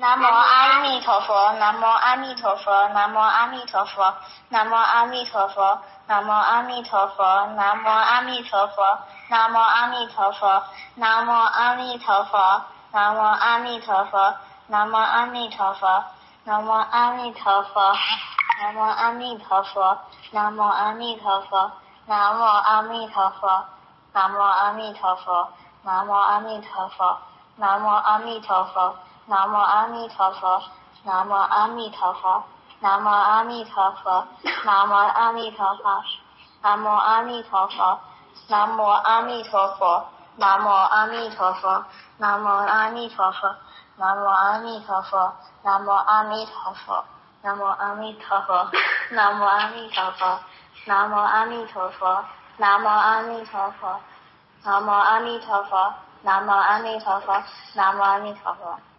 南无阿弥陀佛，南无阿弥陀佛，南无阿弥陀佛，南无阿弥陀佛，南无阿弥陀佛，南无阿弥陀佛，南无阿弥陀佛，南无阿弥陀佛，南无阿弥陀佛，南无阿弥陀佛，南无阿弥陀佛，南无阿弥陀佛，南无阿弥陀佛，南无阿弥陀佛，南无阿弥陀佛，南无阿弥陀佛，南无阿弥陀佛。南无阿弥陀佛，南无阿弥陀佛，南无阿弥陀佛，南无阿弥陀佛，南无阿弥陀佛，南无阿弥陀佛，南无阿弥陀佛，南无阿弥陀佛，南无阿弥陀佛，南无阿弥陀佛，南无阿弥陀佛，南无阿弥陀佛，南无阿弥陀佛，南无阿弥陀佛，南无阿弥陀佛，南无阿弥陀佛，南无阿弥陀佛。